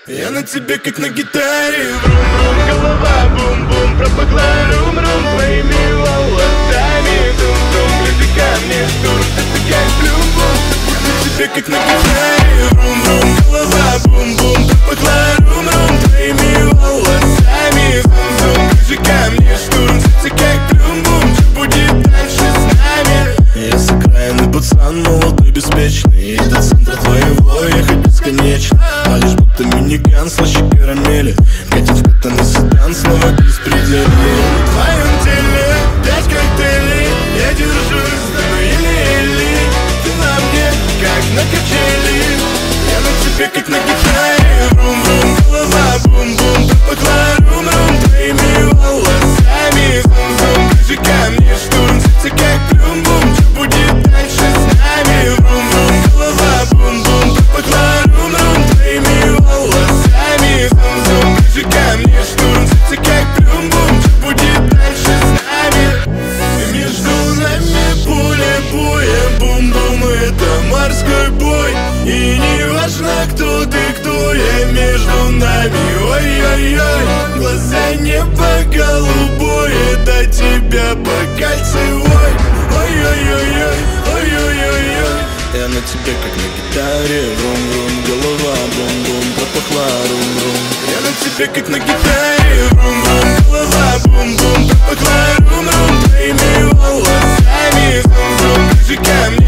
Я на тебе как на гитаре. Врум-врум, голова, бум-бум, пропахла рум-рум твоими волосами. Тум-тум, ближе ко мне, штурм, ты как плюм-бум. Я на тебе как на гитаре. Врум-врум, голова, бум-бум, пропахла рум-рум твоими волосами. Тум-тум, ближе ко мне, штурм, ты как плюм-бум. Что будет дальше с нами? Я сыгранный пацан, молодой, беспечный. И до центра твоего ехать бесконечно. Палишь будто миниган, слаще карамели. Катит вкатанный седан, снова беспредельный. В твоем теле 5 коктейлей. Я держусь, но еле-еле. Ты на мне, как на качели. Я на тебе, как на гитаре. Врум-врум, голова, бум-бум, пропахла рум-рум твоими волосами. Зум-зум, ближе ко мне, штурм, ты как плюм-бум. Что будет дальше с нами? Врум-врум, голова, бум-бум, пропахла рум-рум твоими волосами. Зум-зум, ближе ко мне, штурм, ты как плюм-бум. Что будет дальше с нами? Между нами поле боя, бум-бум, это морской бой. И не важно, кто ты, кто я, между нами, ой-ой-ой. Глаза небо голубое, до тебя по кольцевой. Ой-ой-ой-ой, ой-ой-ой-ой. Я на тебе как на гитаре. Врум-врум, голова, бум-бум, пропахла рум-рум. Я на тебе как на гитаре. Врум-врум, голова, бум-бум, пропахла рум-рум твоими волосами. Зум-зум, ближе ко мне.